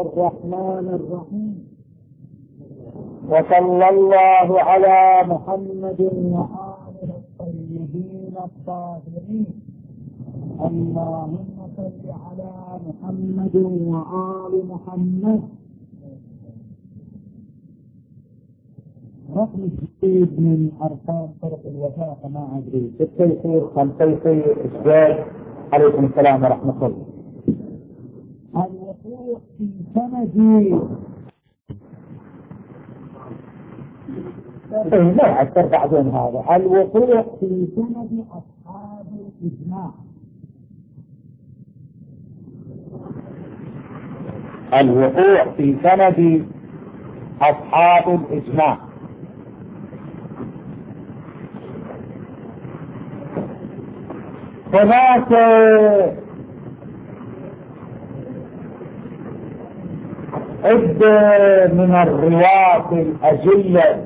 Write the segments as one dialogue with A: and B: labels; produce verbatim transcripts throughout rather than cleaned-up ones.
A: الرحمن الرحيم. وصلى الله على محمد وآله الطيبين الطاهرين. اللهم صل على محمد وآل محمد. رقم جديد من أرقام طرق الوفاء ما أدري ستة يصير خمسة يصير إسجاد. عليكم السلام ورحمة الله. الوقوع في سند لا أكثر بعدين هذا الوقوع في سند أصحاب الإجماع. الوقوع في سند أصحاب الإجماع. هناك عدة من الرواة الأجلة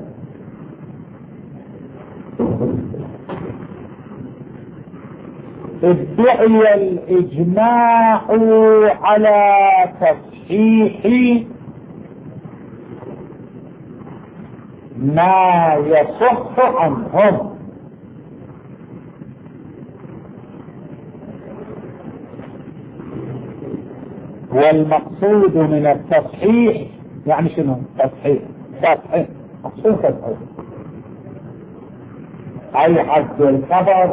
A: ادعي الإجماع على تصحيح ما يصح عنهم، والمقصود من التصحيح يعني شنو؟ تصحيح تصحيح مقصود تصحيح أي حد الخبر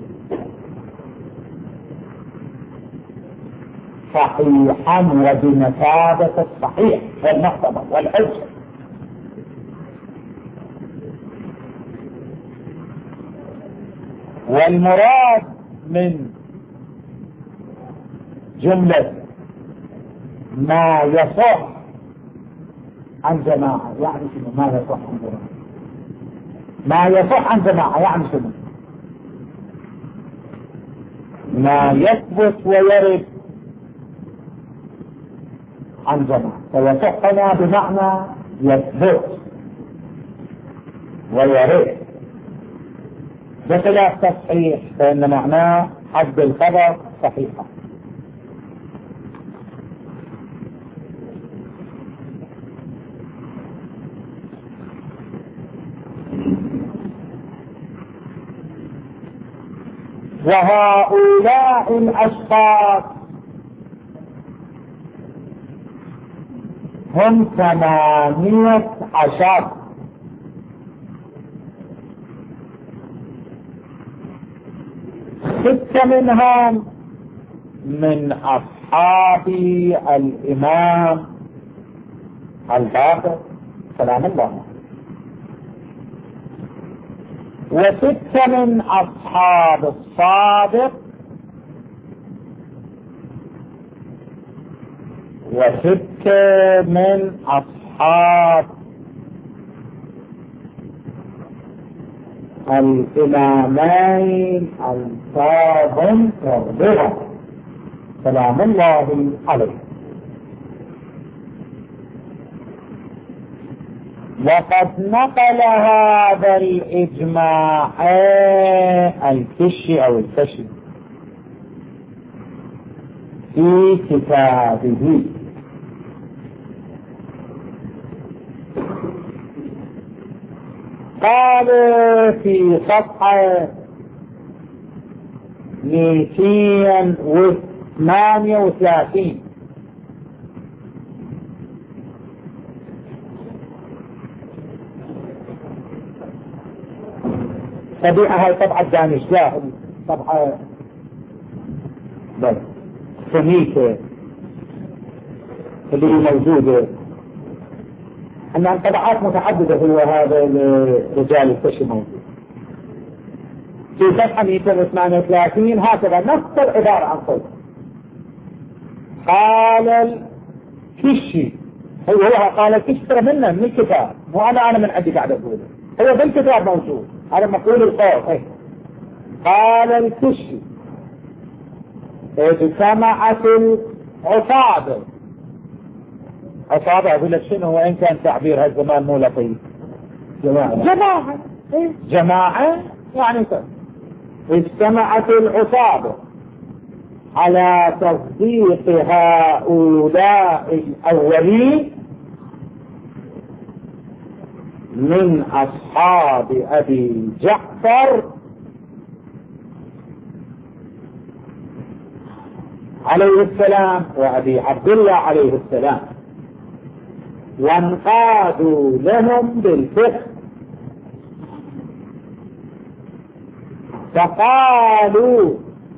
A: صحيحا وبمثابة الصحيح والمعتبر والحجة. والمراد من جملة ما يصح عن جماعة يعني شنو؟ ما يصح عن جماعة ما يصح عن جماعة يعني شنو؟ ما يثبت ويرد عن جماعة. فيصح هنا بمعنى يثبت ويرد، بخلاف تصحيح فإن معناه حد الخبر صحيحة. وهؤلاء الأشخاص هم ثمانية عشر. ستة منهم من أصحاب الإمام الباقر سلام الله، وستة من أصحاب الصادق، وستة من أصحاب الإمامين الكاظم والرضا سلام الله عليه. وقد نقل هذا الإجماع الكشي أو الكشي في كتابه. قال في صفحة مئتين وثمانية وثلاثين: طبيعة هاي طبعة دانش لا طبعة سميكة اللي موجودة. أنها طبعات متعددة هو هذا الرجال الكشي موجود في صفحة مئتين وثمانية وثلاثين هكذا نفس العبارة عن صوت. قال الكشي هو هو قال الكشي ترى منه من الكتاب مو أنا أنا من عندي قاعد أقوله، هو بالكتاب موجود هذا مقول القول. قال الكشي اجتمعت العصابة. عصابة أقول لك شنو وإن كان تعبير هالزمان مو لطيف. جماعة جماعة إيه؟ جماعة يعني اجتمعت العصابة على تصديق هؤلاء الأولين من أصحاب أبي جعفر عليه السلام وأبي عبد الله عليه السلام، وانقادوا لهم بالفقه، فقالوا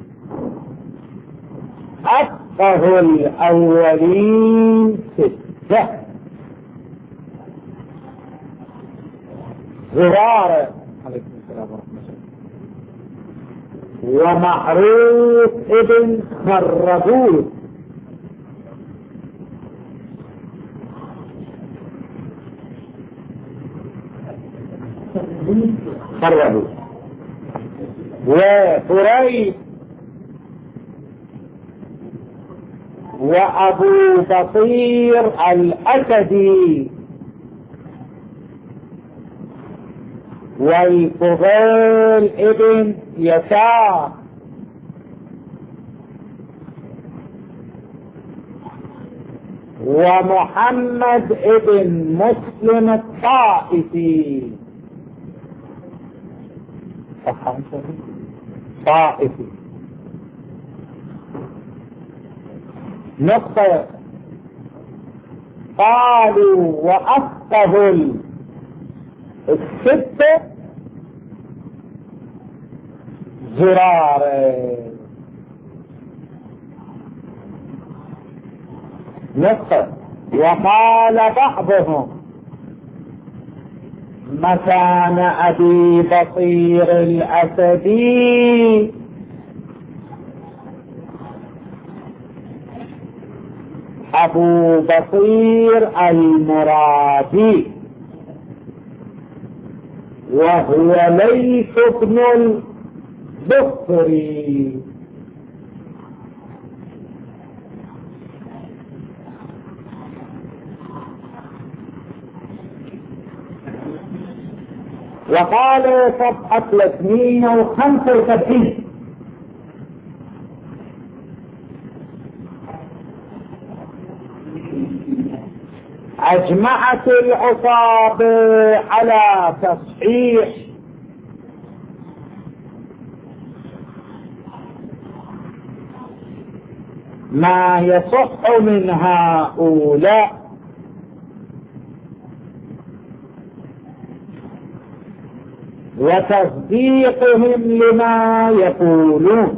A: أفقه الأولين ستة: زرارة عليكم السلام ورحمة الله، ومعروف ابن خربوس، خربوس، وفريد، وأبو بصير الأسدي، والفضيل ابن يسار، ومحمد ابن مسلم الطائفي، طائفي. نقطة: قالوا وأفقه الستة زرارة. نقطة: وقال بعضهم مكان أبي بصير الأسدي أبو بصير المرادي، وهو ليث بن البصري. وقال صفحة ثلاثمئة وخمسة وسبعين: أجمعت العصابة على تصحيح ما يصح من هؤلاء وتصديقهم لما يقولون،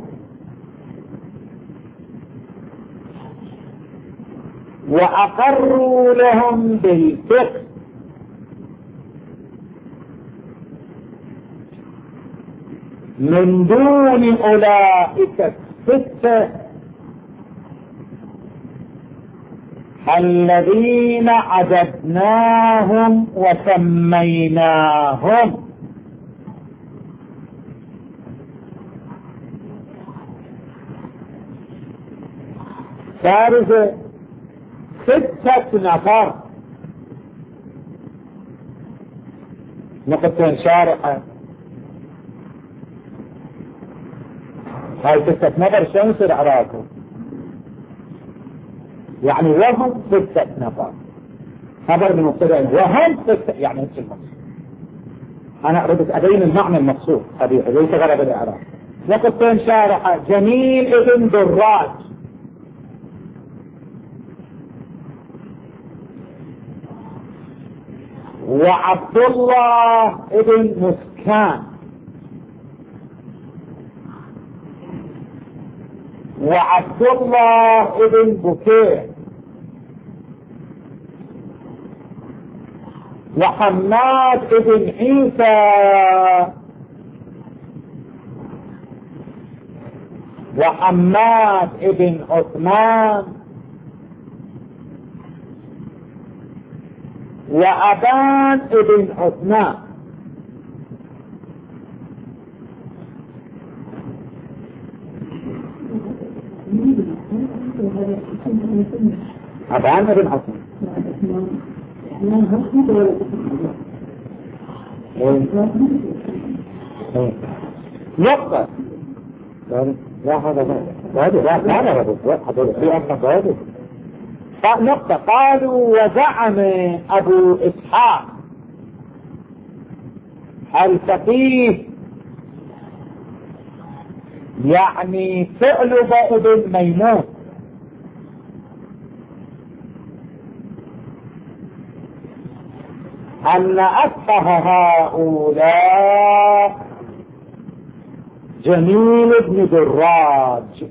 A: وأقروا لهم بالفقه، من دون أولئك الستة الذين عددناهم وسميناهم. ثالثا: ستة نفر. نقطة شارحة: هاي ستة نفر شو يصير عراقه؟ يعني وهم ستة نفر، خبر من مبتدأ وهم ستة، يعني ايش المقصود؟ انا اردت ابين المعنى المقصود حبيبي ليس غرض الاعراب. نقطة شارحة: جميل ابن دراج، وعبد الله ابن مسكان، وعبد الله ابن بكير، وحماد ابن عيسى، وحماد ابن عثمان، وأبان ابن عثمان. أبان ابن عثمان. نقطة. لا هذا هذا لا لا لا هذول في أصلا هذول نقطة. قالوا وزعم أبو إسحاق الفقيه يعني ثعلب ابن ميمون أن أفقه هؤلاء جميل بن دراج،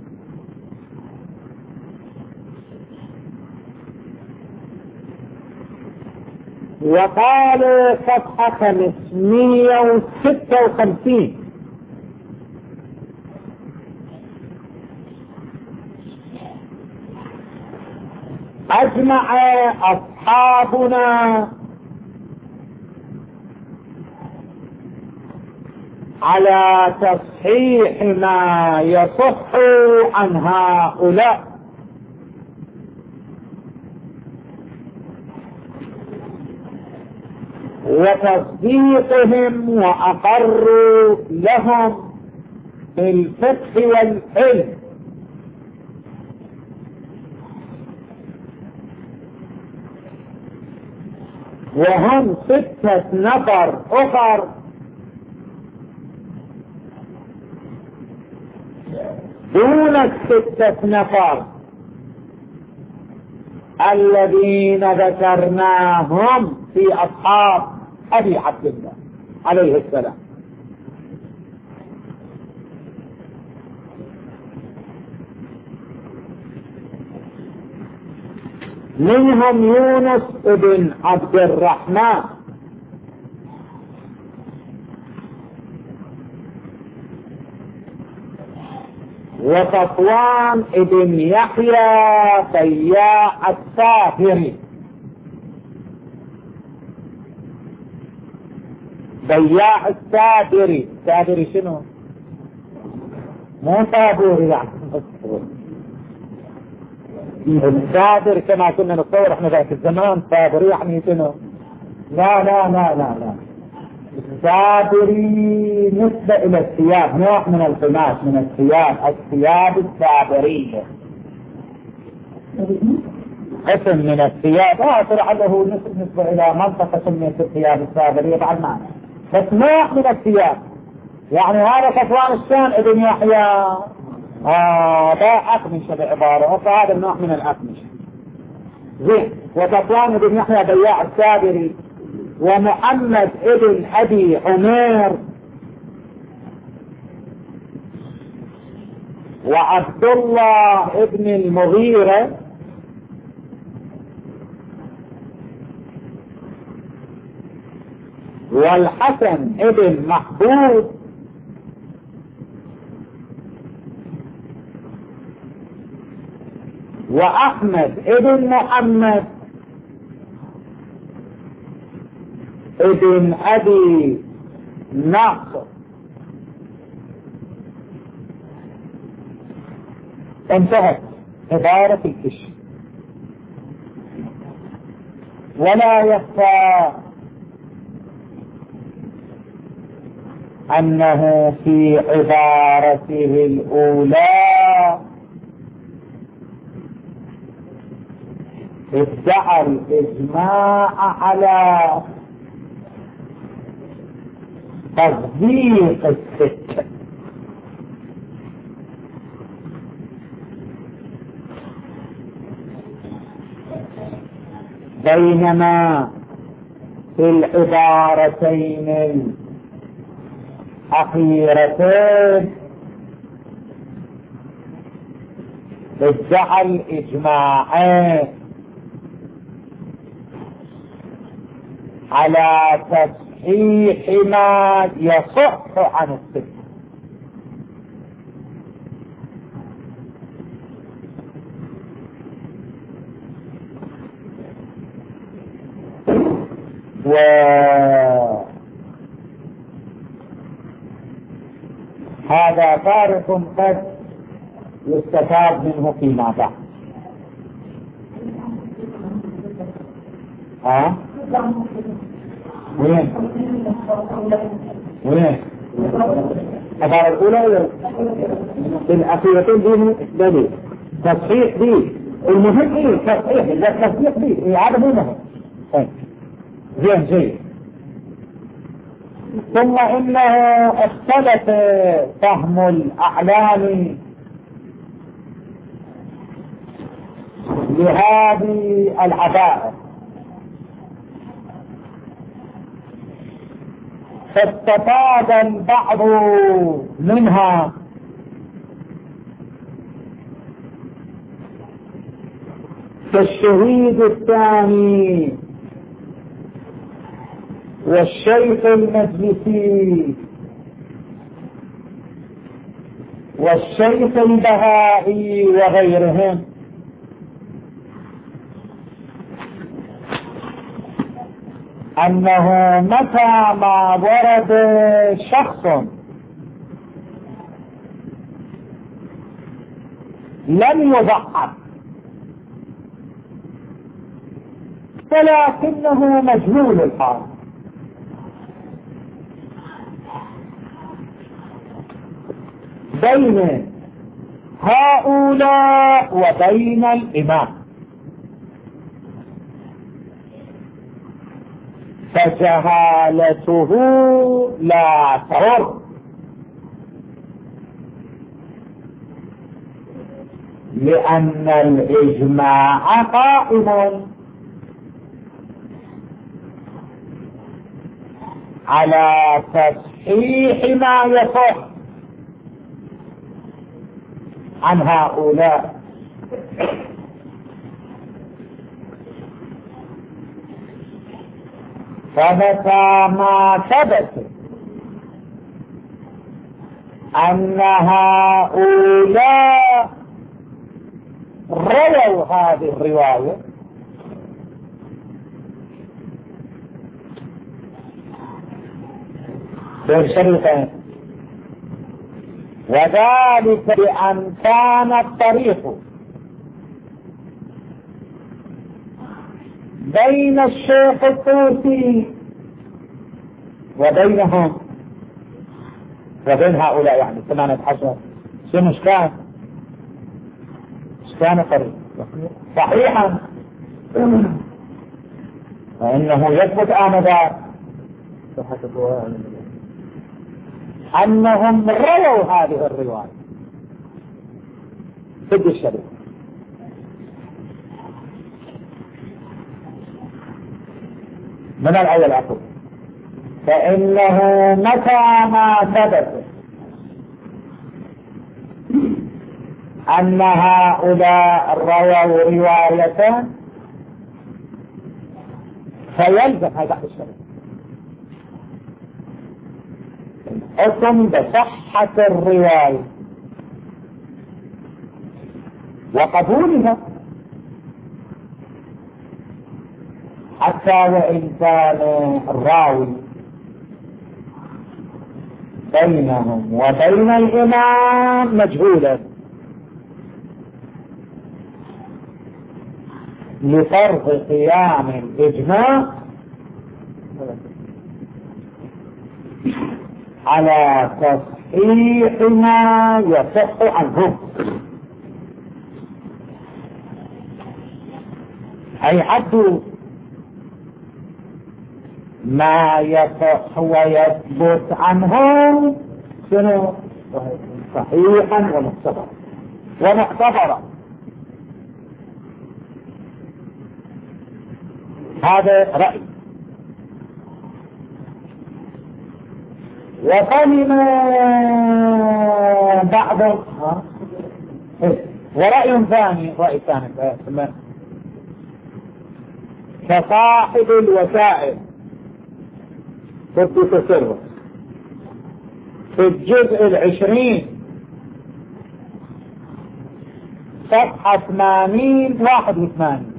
A: وقال صفحة خمسمائة وستة وخمسين أجمع أصحابنا على تصحيح ما يصح عن هؤلاء، وتصديقهم وأقروا لهم بالفقه والعلم، وهم ستة نفر أخر دون الستة نفر الذين ذكرناهم في أصحاب أبي عبد الله عليه السلام. منهم يونس بن عبد الرحمن وصفوان بن يحيى بياع السافري. بياع السافري، السافري شنو؟ مو صابوري يعني السافر كما كنا نتصور احنا ذاك الزمان. صابري يعني شنو؟ لا لا لا لا لا السابري نسبة إلى الثياب، نوع من القماش من الثياب، الثياب السابرية قسم من الثياب. اه صراحة له نسبة إلى منطقة سميت الثياب السابرية بعد معنى، بس نوع من الثياب. يعني هذا صفوان الشان ابن يحيى اه ده أقمشة بعبارة، فهذا النوع من الأقمشة زين. وصفوان ابن يحيى بياع السابري، ومحمد ابن أبي عمير، وعبد الله ابن المغيرة، والحسن ابن محبوب، وأحمد ابن محمد ابن أبي نصر. انتهت عبارة الكشف. ولا يخفى أنه في عبارته الأولى ادعى الإجماع على تصديق الستة، بينما في العبارتين الأخيرتين ادعى الإجماع على تصحيح ما يصح عن الستة. وهذا فارق قد يستفاد منه فيما بعد. ها وين وين العبارة الأولى بالأخيرتين دي دليل تصحيح دي المهم إيه تصحيح لا تصحيح دي إيه هذا مو مهم زين زين. ثم إنه اختلف فهم الأعلام لهذه العبائر، فاستفاد البعض منها كالشهيد الثاني والشيخ المجلسي والشيخ البهائي وغيرهم، أنه متى ما ورد شخص لم يضعف ولكنه مجهول الحال بين هؤلاء وبين الإمام، فجهالته لا تضر، لأن الإجماع قائم على تصحيح ما يصح عن هؤلاء. فمتى ما ثبت أن هؤلاء رووا هذه الرواية بين شريطين، وذلك بأن كان الطريق بين الشيخ الطوسي وبينهم وبين هؤلاء، يعني ثمانية عشر شنو ايش كان؟ ايش كان الطريق؟ صحيحا فإنه يثبت آنذاك أنهم رووا هذه الرواية في الشريف. من الأول أقول فإنه متى ما ثبت أن هؤلاء رووا رواية فيلزم هذا الشريف حكم بصحة الرواية وقبولها، حتى وإن كان الراوي بينهم وبين الإمام مجهولا لفرض قيام الإجماع على تصحيح ما يصح عنه، أي حد ما يصح ويثبت عنهم شنو صحيحا ومعتبرا ومعتبرا. هذا رأي. وفهم بعض ورأي ثاني رأي ثاني كصاحب الوسائل في التصرف في الجزء العشرين صفحة ثمانين واحد وثمانين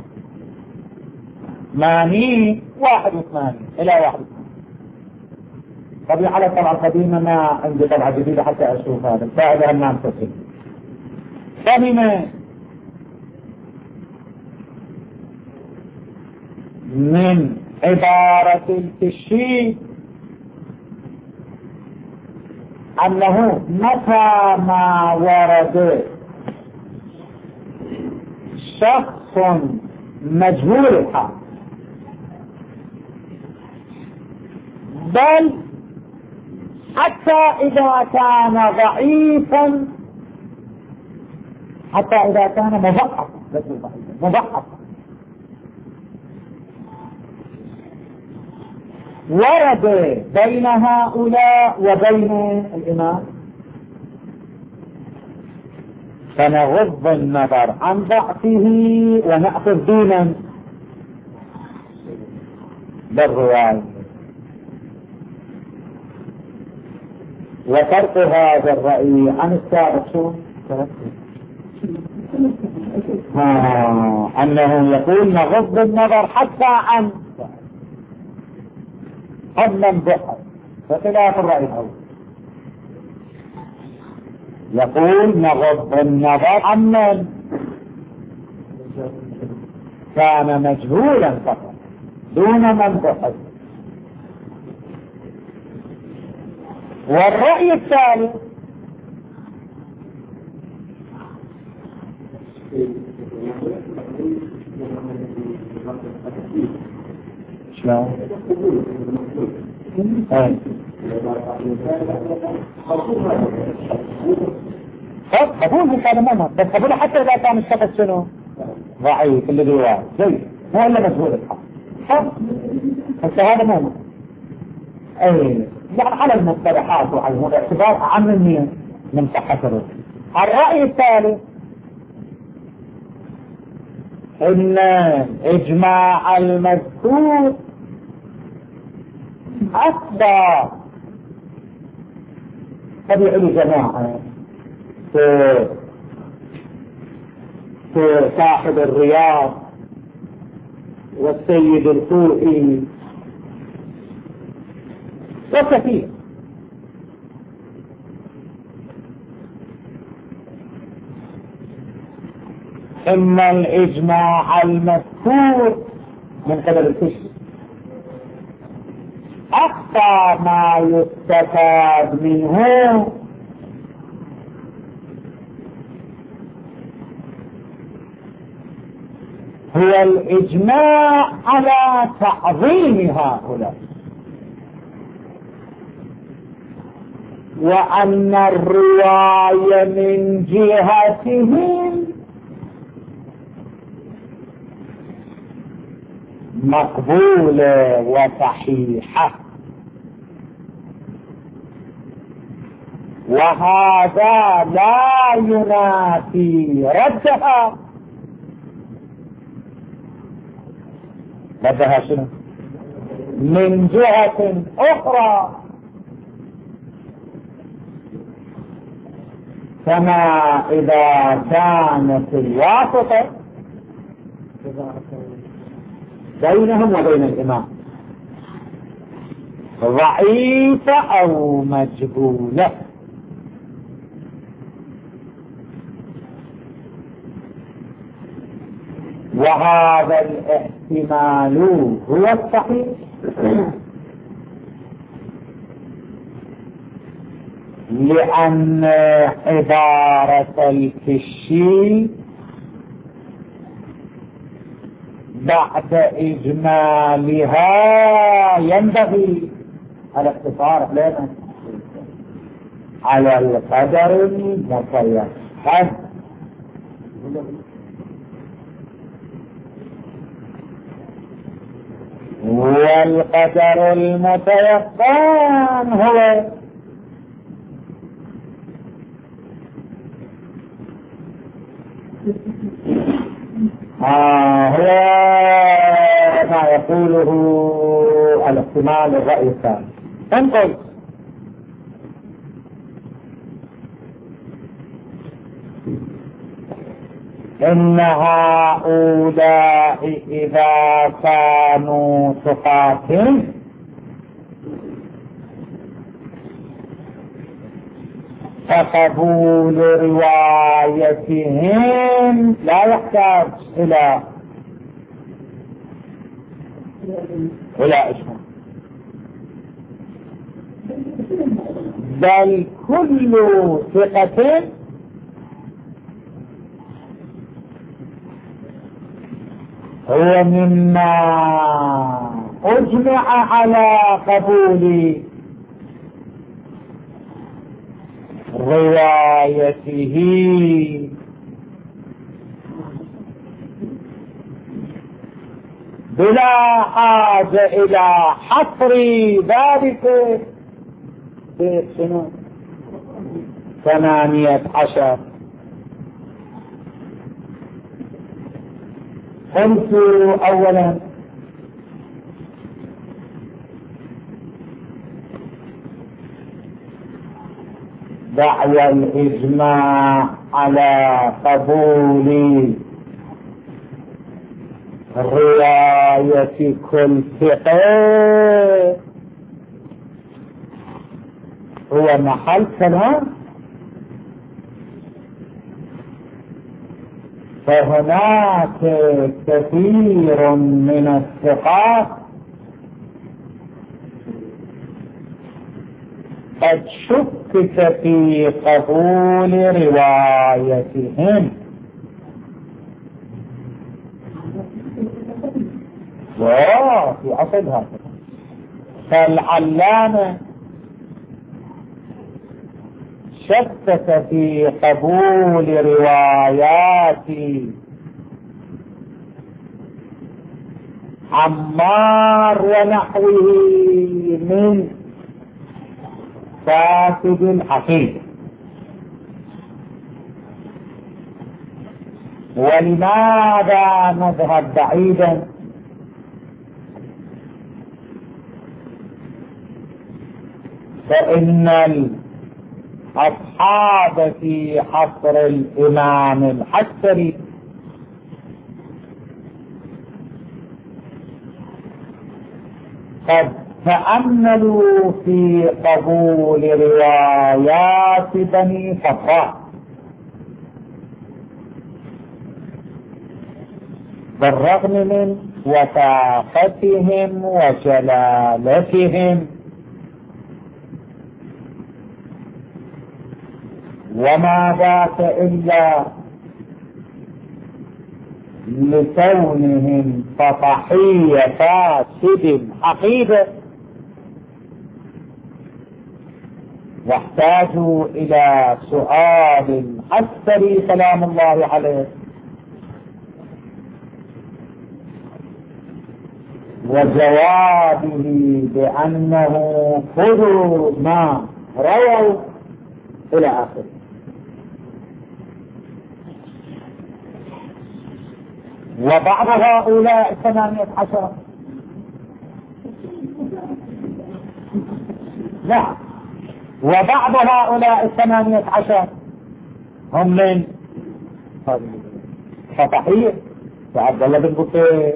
A: ثمانين واحد وثمانين إلى واحد وثمانين. طبيعة على الطبعة القديمة ما عندي طبعة جديدة حتى أشوف هذا فهذا النام تصل. فهم من عبارة الكشي أنه متى ما ورد شخص مجهول الحال بل حتى إذا كان ضعيفا حتى إذا كان مضعفا مضعفا ورد بين هؤلاء وبين الإمام فنغض النظر عن ضعفه ونأخذ دينا بالرواية وفرق هذا الرأي عن السابق شو؟ آه. أنه يقول نغض النظر حتى عن قبل البحر فخلاف الرأي الأول يقول نغض النظر عن من كان مجهولا فقط دون من بحر. والرأي الثالث شلون؟ ايه قبول هذا مهم بس قبول حتى اذا كان الشخص شنو؟ ضعيف اللي جواه زي مو الا مجهول الحق صح؟ بس هذا مهم اي يعني على المصطلحات وعلى الاعتبار عن من من صحة الرجل. الرأي الثالث ان اجماع المذكور اكبر طبيعي جماعة في في صاحب الرياض والسيد الكوفي وكثير إن الإجماع المذكور من قبل الكشف أكثر ما يستفاد منه هو الإجماع على تعظيم هؤلاء وأن الرواية من جهتهم مقبولة وصحيحة وهذا لا ينافي ردها. ردها شنو؟ من جهة أخرى كما إذا كانت الواسطة بينهم وبين الإمام ضعيفة أو مجهولة وهذا الاحتمال هو الصحيح لأن عبارة الكشي بعد إجمالها ينبغي الاقتصار لنا على القدر المتيقن والقدر المتيقن هو آه هو ما يقوله الاحتمال الرأي الثاني. انقل إن هؤلاء إذا كانوا ثقات فقبول روايتهم لا يحتاج إلى إلى اسمه بل كل ثقة هو مما أجمع على قبول روايته بلا حاجة إلى حصر ذلك بسنة ثمانية عشر. قلت أولا دعوى الإجماع على قبول رواية كل ثقة هو محل كلام، فهناك كثير من الثقات قد شكك في قبول روايتهم، وفي أصل هذا فالعلامة شكك في قبول روايات عمار ونحوه من فاسد العقيدة. ولماذا نذهب بعيدا؟ فإن الأصحاب في عصر الإمام العسكري قد تأملوا في قبول روايات بني صفوان بالرغم من وثاقتهم وجلالتهم، وما ذاك إلا لكونهم سطحية فاسد عقيدة، واحتاجوا إلى سؤال العسكري سلام الله عليه وجوابه بأنه خذوا ما رووا إلى آخره. وبعض هؤلاء الثمانية عشر لا وبعض هؤلاء الثمانية عشر هم من فتحية وعبد الله بن بكير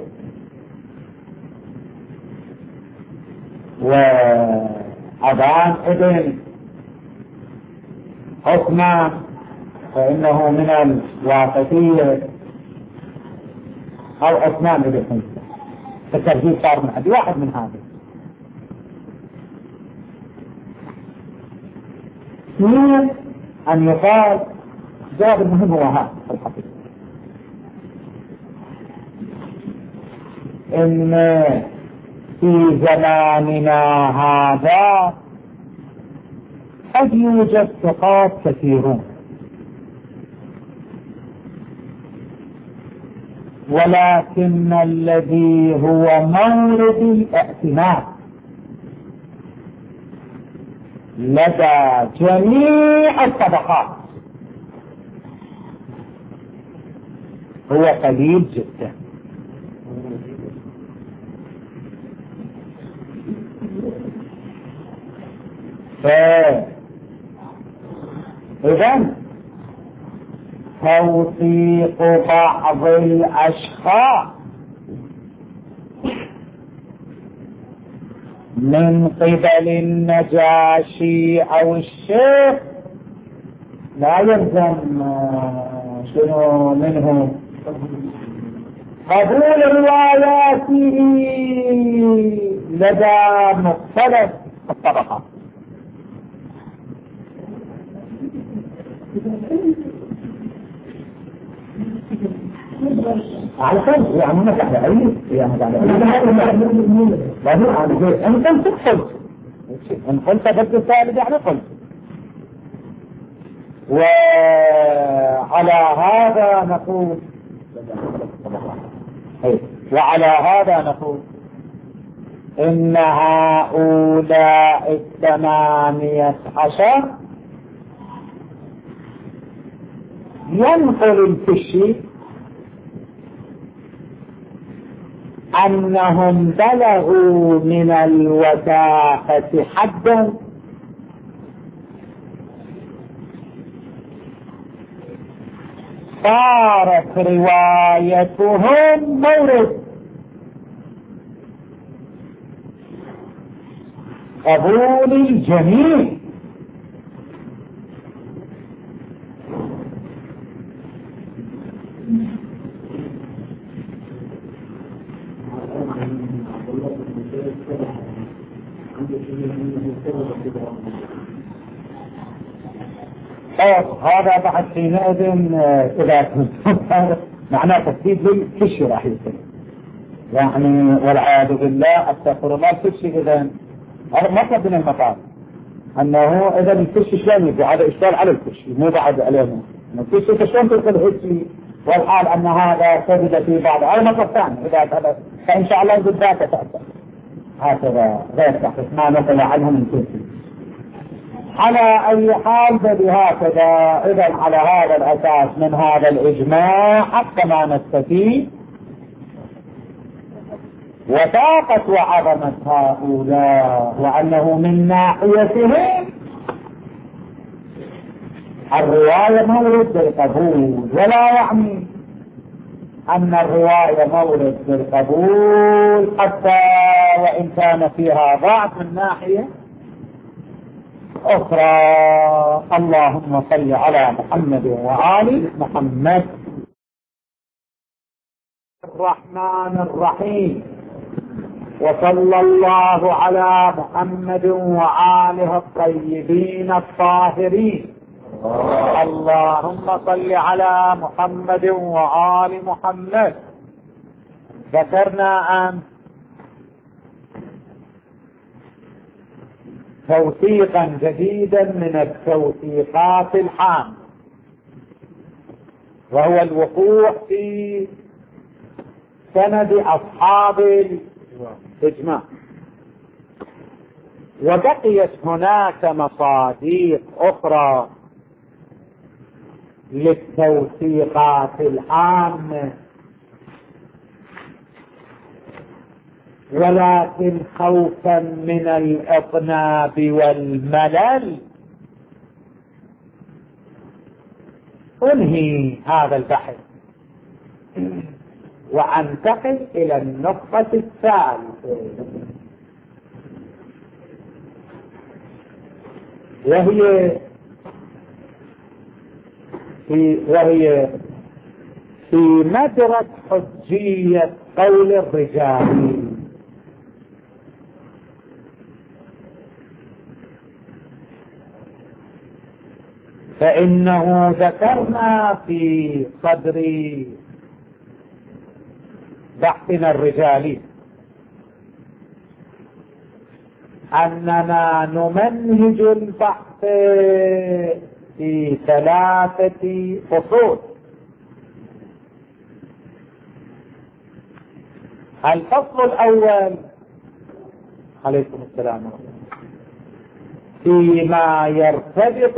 A: وأبان ابن عثمان، فإنه من الواقفية، أو عثمان بن حنيفة، الترجيح صار من حدي واحد من هذا. اثنين أن يقال جواب المهم هو هذا الحقيقة، إن في زماننا هذا قد يوجد ثقات كثيرون، ولكن الذي هو مورد الاعتماد لدى جميع الطبقات هو قليل جدا. فإذن توثيق بعض الأشخاص من قبل النجاشي أو الشيخ لا يلزم شنو منه قبول رواياته لدى مختلف الطبقات. يعني مثل أي يعني أنت تدخل إن قلت بد الثالث يعني قلت. وعلى هذا نقول وعلى هذا نقول إن هؤلاء الثمانية عشر ينقل الفشي أنهم بلغوا من الوثاقة حدا صارت روايتهم مورد قبول الجميع. هذا بعد حينئذ إذا كنت معناه تثبيت للفشي راح يصير يعني والعياذ بالله استغفر الله. الفشي إذا هذا مطلب من المطالب أنه إذا الفشي شلون يجي هذا إشكال على الفشي مو بعد علينا الفشي شلون تدخل هيك والحال أن هذا ثبت في بعض هذا مطلب ثاني إذا هذا فإن شاء الله بالذات تتأثر هكذا غير تحدث ما نقل عنهم من الفشي. على أي حال بهكذا إذا على هذا الأساس من هذا الإجماع حتى ما نستفيد وثاقة وعظمة هؤلاء وأنه من ناحيتهم الرواية مورد بالقبول ولا يعني أن الرواية مورد بالقبول حتى وإن كان فيها ضعف من ناحية أخرى. اللهم صل على محمد وآل محمد. الرحمن الرحيم وصلى الله على محمد وآله الطيبين الطاهرين. اللهم صل على محمد وآل محمد. ذكرنا أن توثيقا جديدا من التوثيقات الحامة وهو الوقوع في سند أصحاب الإجماع. وبقيت هناك مصاديق أخرى للتوثيقات العامة ولكن خوفا من الإطناب والملل أنهي هذا البحث وأنتقل إلى النقطة الثالثة وهي في وهي في مدرك حجية قول الرجال. فإنه ذكرنا في صدر بحثنا الرجالي أننا نمنهج البحث في ثلاثة فصول. الفصل الأول عليكم السلام فيما يرتبط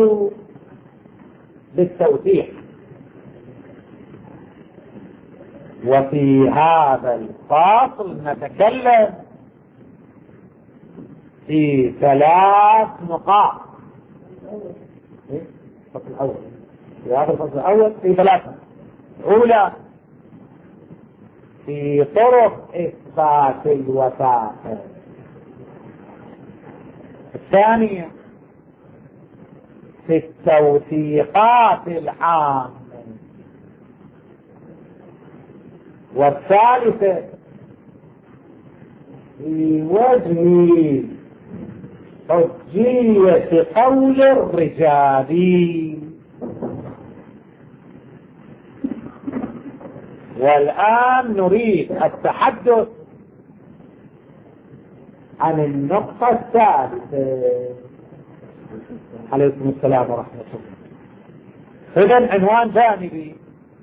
A: بالتوثيق، وفي هذا الفصل نتكلم في ثلاث نقاط. الفصل الأول في هذا الفصل الأول في ثلاثة. أولى في طرق إثبات الوثائق. الثانية في التوثيقات العامة. والثالثة في وجه حجية قول الرجال. والآن نريد التحدث عن النقطة الثالثة. عليكم السلام ورحمة الله. إذن عنوان جانبي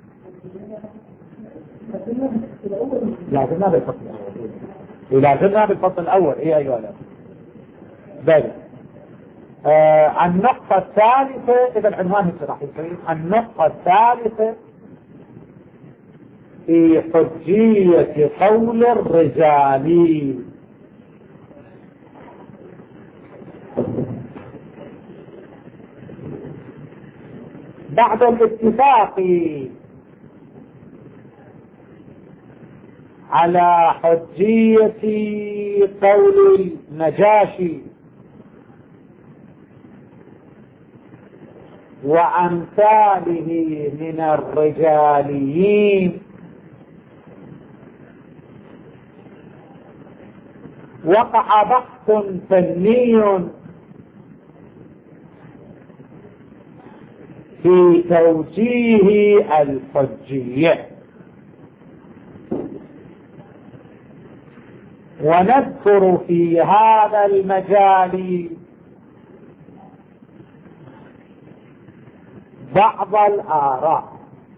A: لازمنا بالفصل الأول، لازمنا بالفصل الأول. إيه أيها الأخوة بل آه النقطة الثالثة. إذا العنوان راح يصير النقطة الثالثة في حجية قول الرجال. بعد الاتفاق على حجية قول النجاشي وأمثاله من الرجاليين، وقع بحث فني في توجيه الحجية، ونذكر في هذا المجال بعض الآراء.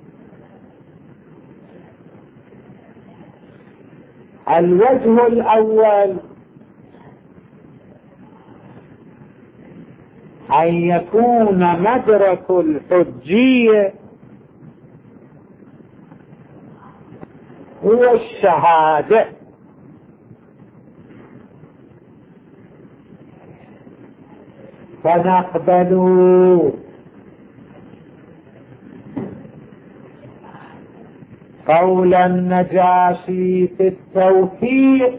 A: الوجه الأول أن يكون مدرك الحجية هو الشهادة، فنقبل قول النجاشي في التوفيق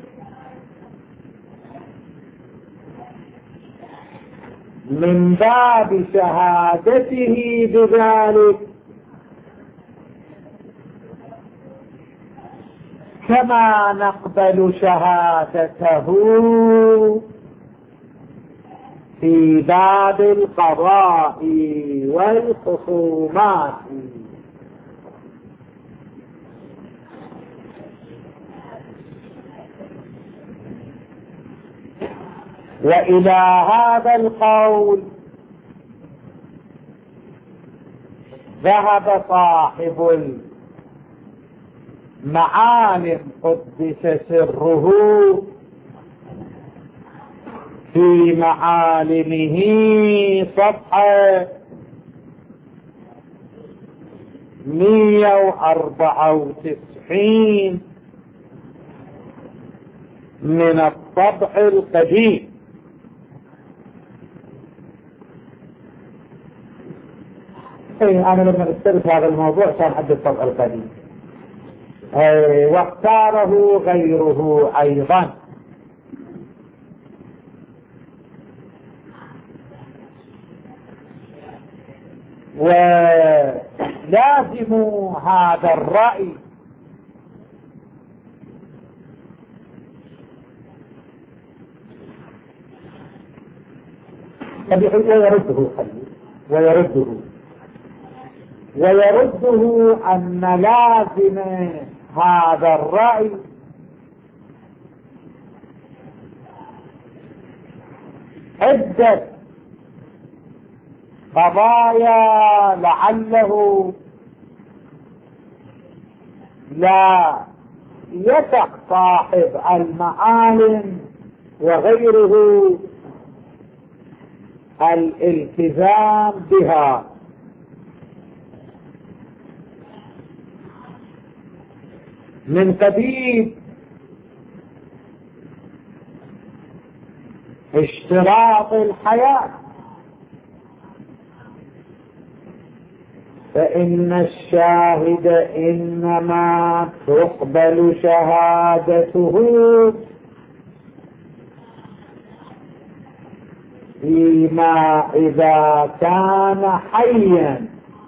A: من باب شهادته بذلك، كما نقبل شهادته في باب القضاء والخصومات. وإلى هذا القول ذهب صاحب المعالم قدس سره في معالمه صفحة مئة وأربعة وتسعين من الطبع القديم. ايه انا لما استرد هذا الموضوع كان عند الطبع القديم، ايه واختاره غيره ايضا. ولازم هذا الرأي ويرده ويرده ويرده أن لازم هذا الرأي عدة قضايا لعله لا يثق صاحب المعالم وغيره الالتزام بها، من قبيل اشتراط الحياة، فإن الشاهد إنما تقبل شهادته فيما إذا كان حيا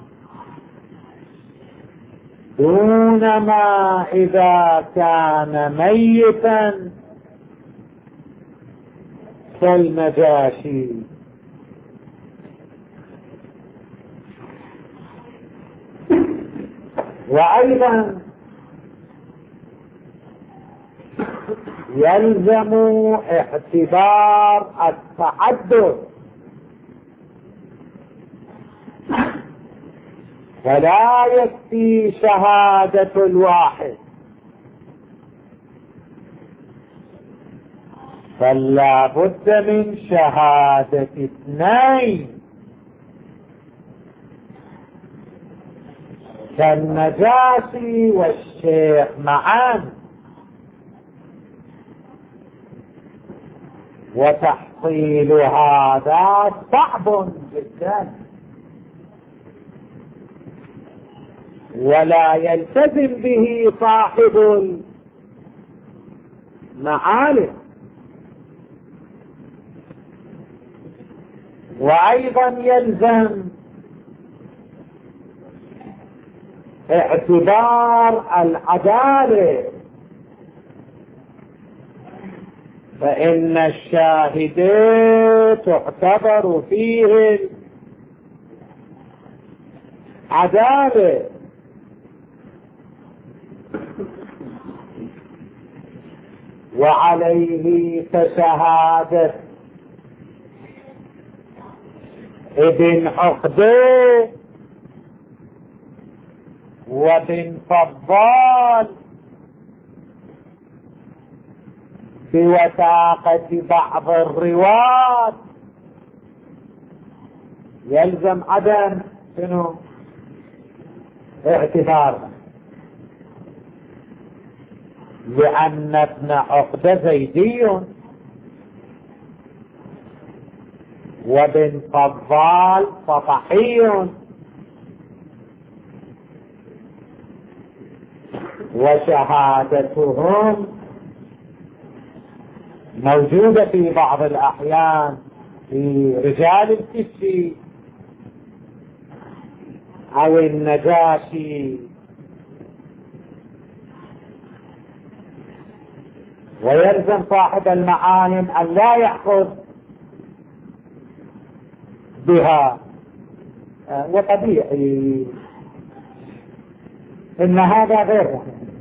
A: دون ما إذا كان ميتا كالنجاشي. وأيضا يلزم اعتبار التعدد، فلا يكفي شهادة الواحد، فلا بد من شهادة اثنين كالنجاشي والشيخ معا، وتحصيل هذا صعب جدا، ولا يلتزم به صاحب المعالم. وأيضا يلزم اعتبار العدالة، فإن الشاهدين تعتبر فيه العدالة، وعليه فشهادة ابن عقبة وابن فضال بوثاقة بعض الرواة يلزم عدم شنو اعتبار، لأن ابن عقبة زيدي وابن فضال سطحي، وشهادتهم موجودة في بعض الأحيان في رجال الكشي أو النجاشي. ويلزم صاحب المعالم أن لا يأخذ بها، وطبيعي إن هذا غير،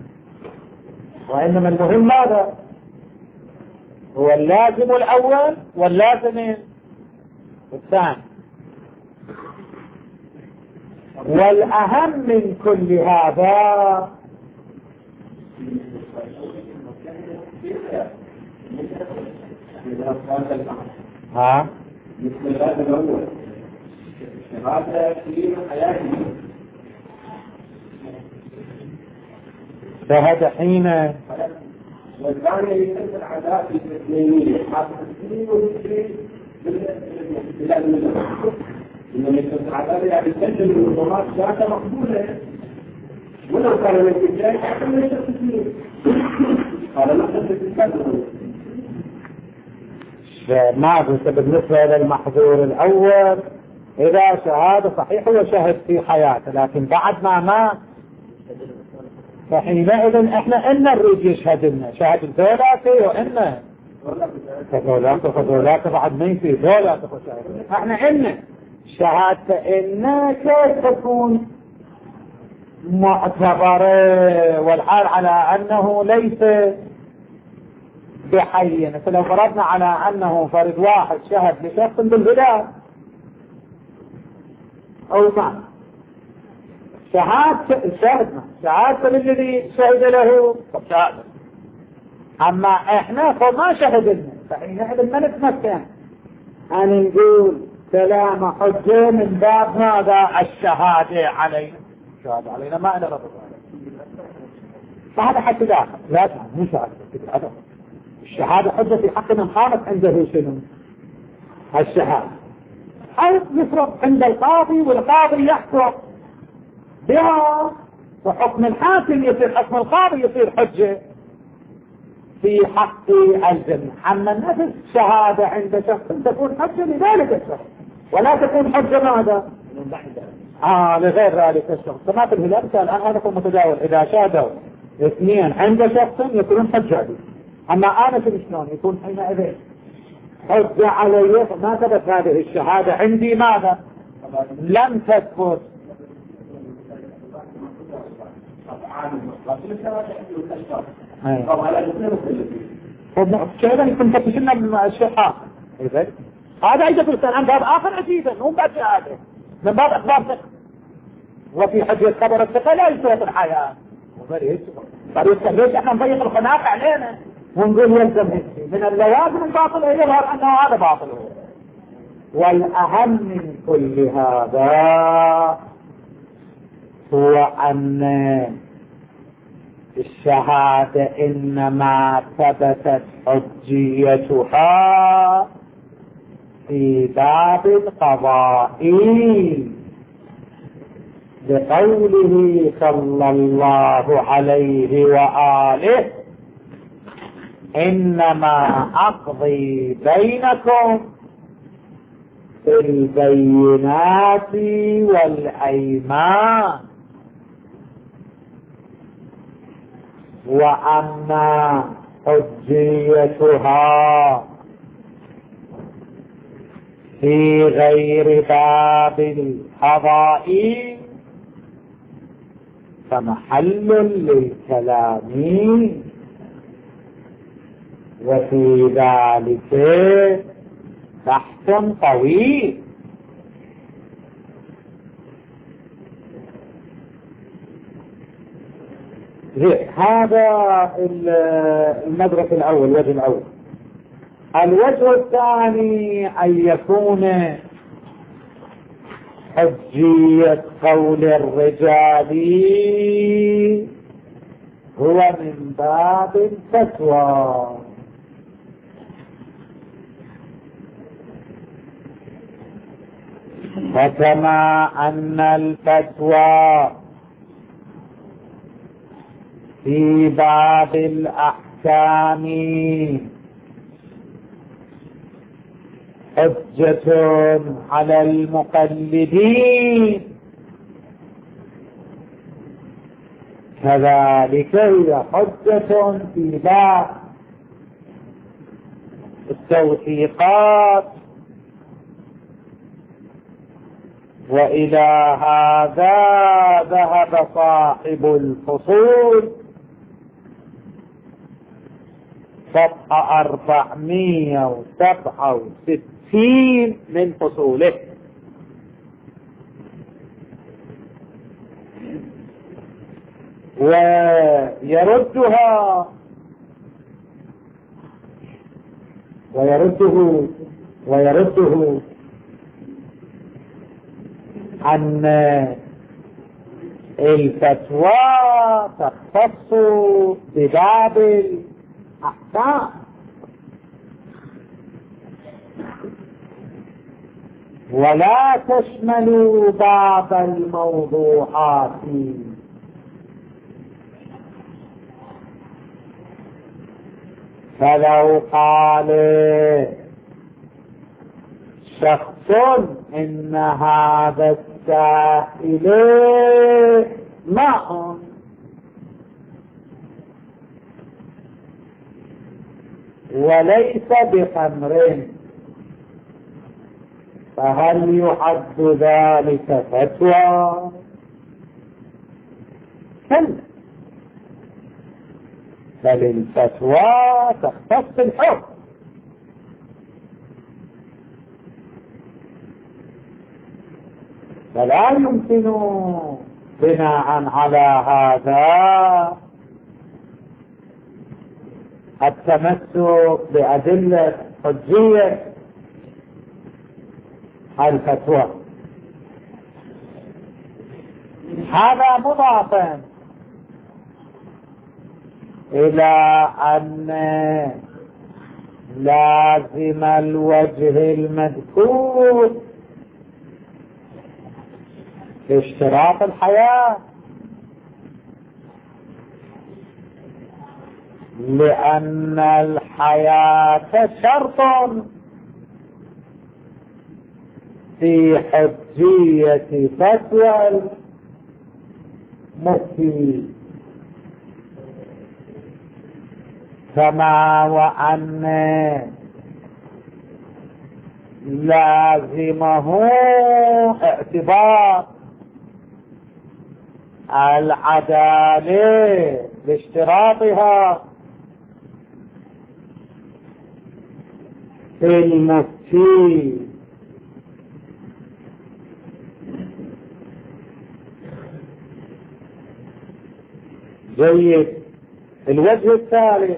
A: وإنما المهم ماذا هو اللازم الأول واللازم الثاني. والأهم من كل هذا ها
B: مثل هذا الأول هذا في حياته
A: شهد حين،
B: والثاني يسمى العداء الاثنينية حاطط الاثنين والاثنين بالبلاد المدرسة، إنما يسمى العداء يعني يسجل المنظمات ذاتها مقبولة، ولو كان من الجاي حتى ما يشتغل اثنين، هذا نقصد في الكلمة.
A: ما بالنسبة للمحظور الأول إذا شهادة صحيح هو شهد في حياته، لكن بعد ما مات فحينئذ احنا إن نريد يشهد لنا شهد الدولاتي وإن فدولاتي فدولاتي بعد ما يصير دولاتي فشهد احنا إن شهادة إن كيف تكون معتبرة والحال على أنه ليس بحي. فلو فرضنا على أنه فرد واحد شهد لشخص بالهدى أو ما شهادة شهدنا شهادة للذي شهد له شهادة، أما إحنا فما شهدنا، فحينئذ ما نتمكن أن نقول كلام حجة من باب هذا الشهادة علينا، الشهادة علينا ما أنا رضي فهذا حتى داخل لا مو شهادة. الشهادة حجة في حق من قامت عنده شنو الشهادة، أو يفرض عند القاضي والقاضي يحكم بها، وحكم الحاكم يصير حكم القاضي يصير حجة في حق الجميع. أما نفس الشهادة عند شخص تكون حجة لذلك الشخص ولا تكون حجة ماذا آه لغير ذلك الشخص. كما في الهلال كان الآن هذا متداول، إذا شهدوا اثنين عند شخص يكونون حجة عليه، أما أنا شلون يكون حينئذ حجة علي، ما ثبت هذه الشهادة عندي ماذا لم تثبت. كيف يكون فتشنا من الشيخان هذا أيضا في السنة عن باب آخر عجيبا مو باب هذا من باب أخبار ثقة وفي حجة خبر الثقة لا يسوط الحياة فريق ليش احنا نضيق الخناق علينا ونقول يلزم من اللوازم الباطل يظهر أنه هذا باطل. والأهم من كل هذا هو أن الشهادة إنما ثبتت حجيتها في باب القضاء بقوله صلى الله عليه وآله إنما أقضي بينكم بالبينات والأيمان وأما حجيتها في غير باب القضاء فمحل للكلام وفي ذلك بحث طويل. هذا المدرك الأول الوجه الأول. الوجه الثاني أن يكون حجية قول الرجال هو من باب الفتوى وكما أن الفتوى في باب الأحكام حجة على المقلدين كذلك هي حجة في باب التوثيقات. وإلى هذا ذهب صاحب الفصول صفحة أربعمائة وسبعة وستين من فصوله. ويردها ويرده ويرده عن الفتوى تختص بباب الأحكام ولا تشمل باب الموضوعات. فلو قال شخص إن هذا السائل ماء وليس بخمر فهل يعد ذلك فتوى؟ كلا، بل الفتوى تختص الحكم. فلا يمكن بناء على هذا التمسك بأدلة حجية الفتوى. هذا مضاف إلى أن لازم الوجه المذكور اشتراط الحياة، لأن الحياة شرط في حجية فتوى المفتي، كما وأن لازمه اعتبار العدالة لاشتراطها المفتي. جيد. الوجه الثالث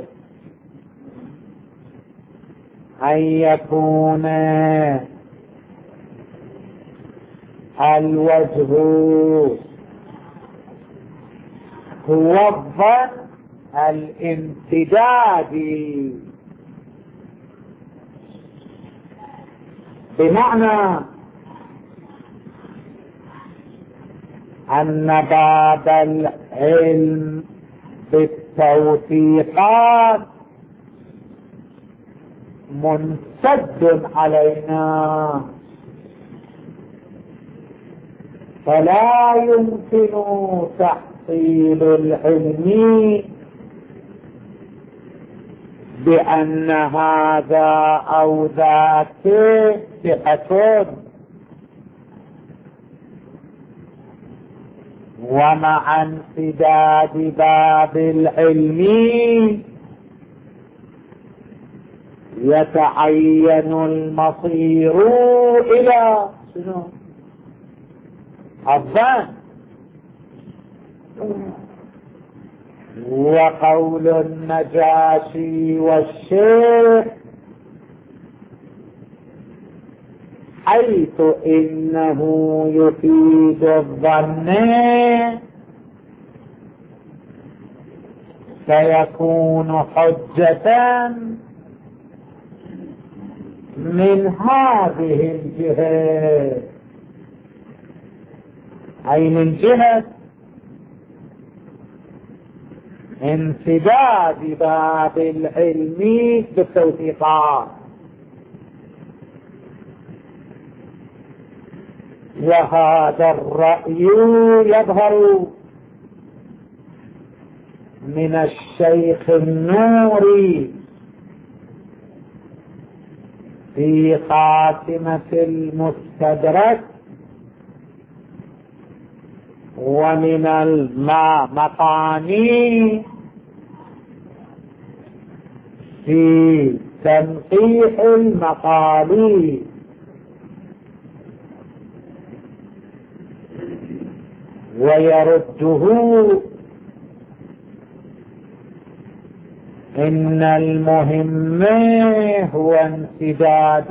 A: أن يكون الوجه هو الظن الامتدادي، بمعنى أن باب العلم بالتوثيقات منسد علينا، فلا يمكن تحصيل العلم بأن هذا أو ذاك ثقة، ومع انسداد باب العلم يتعين المصير إلى شنو؟ الظن. وقول النجاشي والشيخ حيث إنه يفيد الظن فيكون حجة من هذه الجهة، أي من جهة انسداد باب العلم بالتوثيقات. وهذا الرأي يظهر من الشيخ النوري في خاتمة المستدرك، ومن المقاني في تنقيح المقالي، ويرده إن المهم هو انسداد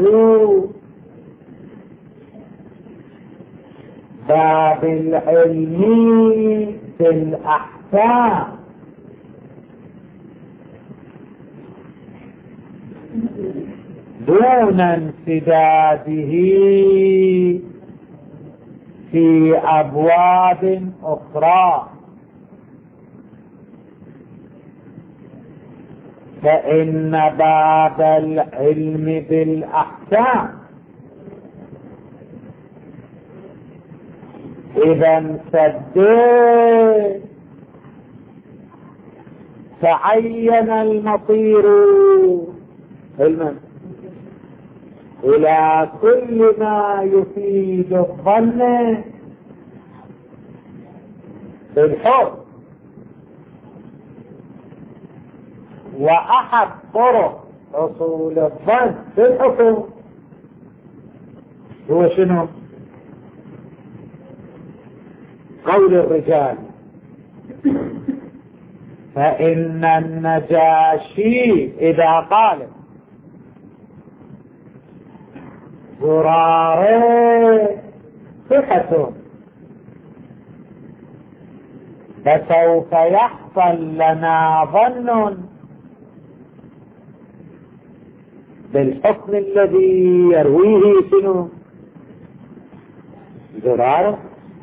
A: باب العلم في الأحكام دون انسداده في أبواب أخرى، فإن باب العلم بالأحكام إذا انسد تعين المصير علما إلى كل ما يفيد الظن بالحكم. وأحد طرق حصول الظن بالحكم هو شنو؟ قول الرجال. فإن النجاشي إذا قال زرار ثقة فسوف يحصل لنا ظن بالحكم الذي يرويه شنو؟ زرار.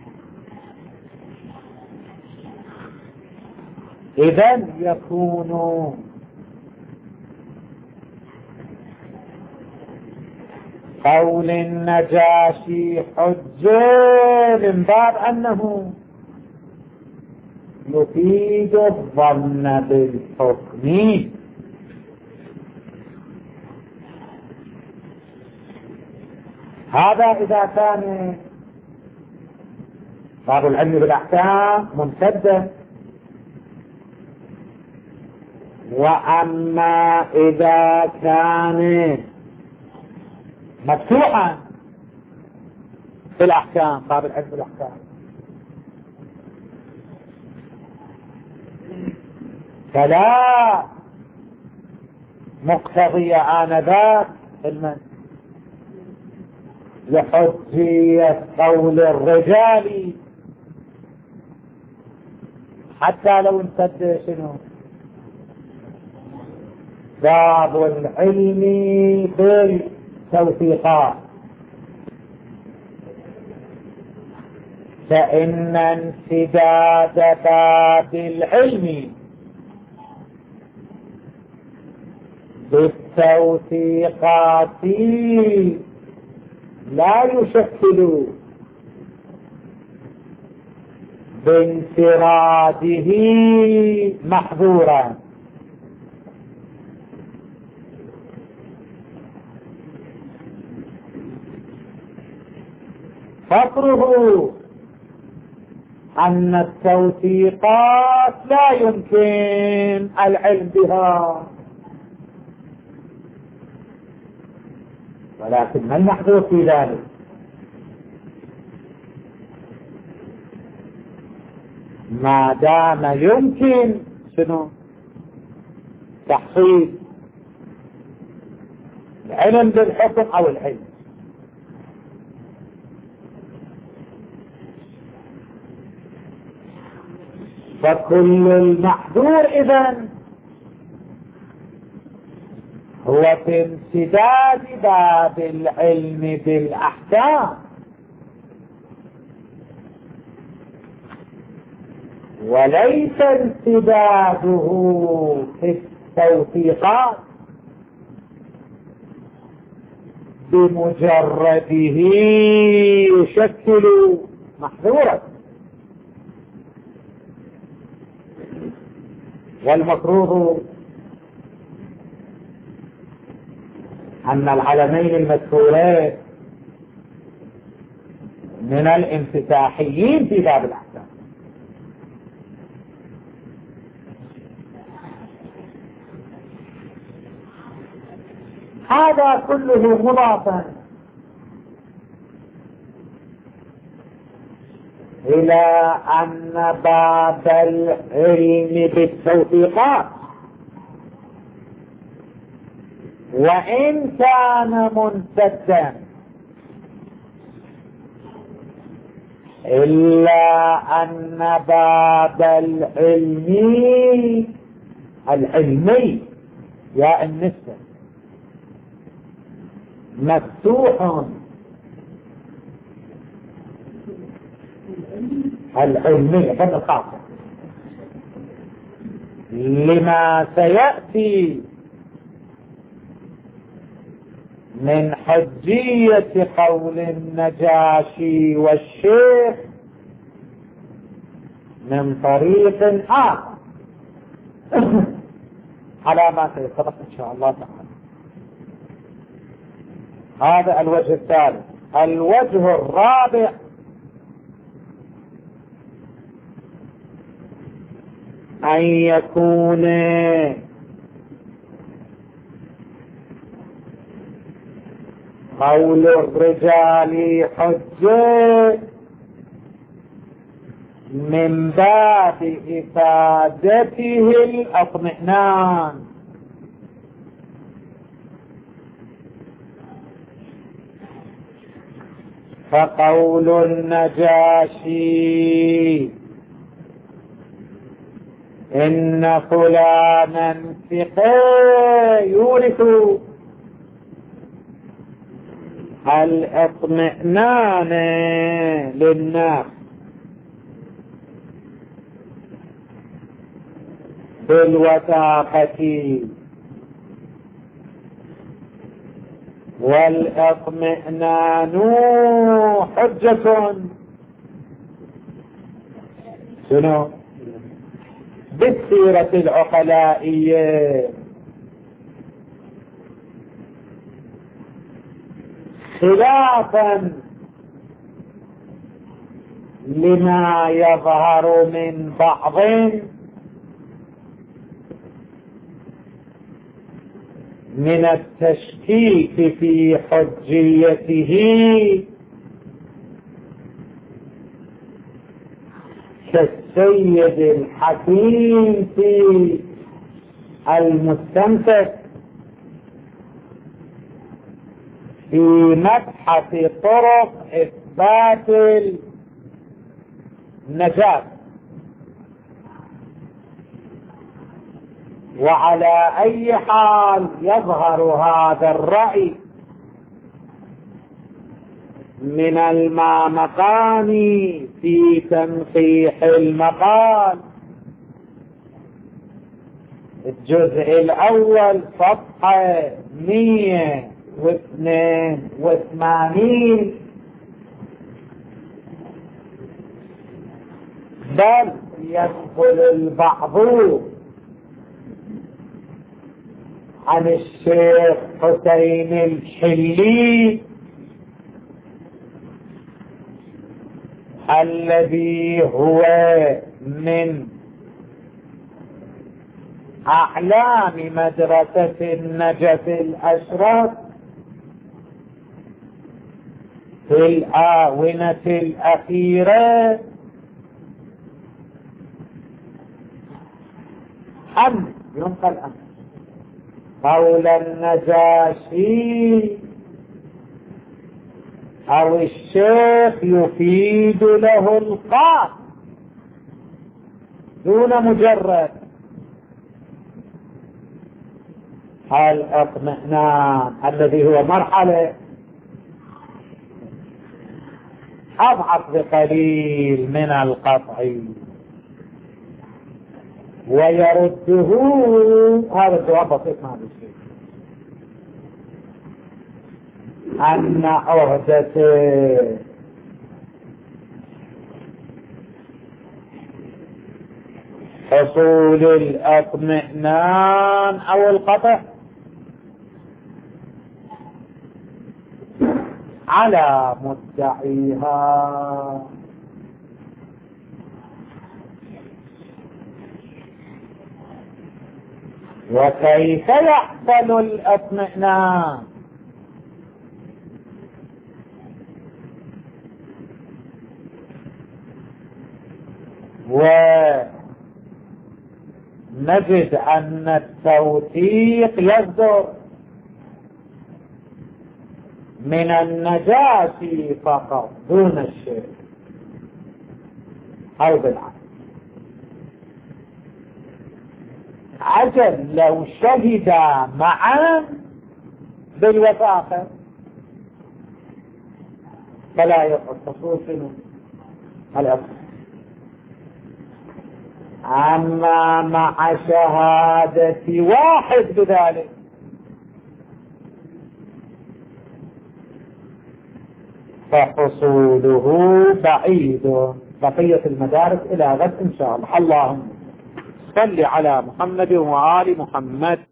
A: إذن يكون قول النجاشي حجة من باب أنه يفيد الظن بالحكم. هذا إذا كان باب العلم بالأحكام ممتدا. وأما إذا كان مفتوحا في الأحكام، باب العلم بالأحكام، فلا مقتضي آنذاك علما لحجية قول الرجال حتى لو امتد شنو باب العلم بالتوثيقات، فإن انسداد باب العلم بالتوثيقات لا يشكل بانفراده محظورا، فقره أن التوثيقات لا يمكن العلم بها، ولكن ما المحظور في ذلك؟ ما دام يمكن شنو تحصيل العلم بالحكم أو العلم، فكل المحظور إذن هو في امتداد باب العلم بالأحكام، وليس امتداده في التوثيقات بمجرده يشكل محظورا. والمفروض أن العلمين المذكورين من الانفتاحيين في باب الأحكام، هذا كله مضافا إلى أن باب العلم بالتوثيقات وإن كان ممتدا إلا أن باب العلم العلمي يا النسبة مفتوح، العلمي هذا الخاصة لما سيأتي من حجية قول النجاشي والشيخ من طريق آخر على ما سيتطرق إن شاء الله تعالى. هذا الوجه الثالث. الوجه الرابع أن يكون قول الرجال حجة من باب إفادته الأطمئنان، فقول النجاشي إن فلانا ثقة يورث الاطمئنان للناس بالوثاقة، والاطمئنان حجة شنو بالسيرة العقلائية، خلافا لما يظهر من بعض من التشكيك في حجيته كالسيد الحكيم في المستمسك في مبحث طرق إثبات النجاة. وعلى أي حال يظهر هذا الرأي من المامقاني في تنقيح المقال الجزء الأول صفحة مئة واثنين وثمانين، بل ينقل البعض عن الشيخ حسين الحلي الذي هو من أعلام مدرسة النجف الأشرف في الآونة الأخيرة، أم ينقل أم قول النجاشي أو الشيخ يفيد له القاف دون مجرد الاطمئنان الذي هو مرحلة أضعف بقليل من القطع، ويرده هذا الجواب بسيط ما بشيء أن عهدة حصول الاطمئنان أو القطع على مدعيها، وكيف يحصل الاطمئنان؟ ونجد أن التوثيق يصدر من النجاشي فقط دون الشيء أو بالعكس. عجل لو شهدا معا بالوثاقة فلا يخصصوا شنو الأصل، أما مع شهادة واحد بذلك فحصوله بعيد. بقية المدارس إلى غد إن شاء الله. اللهم صل على محمد وآل محمد.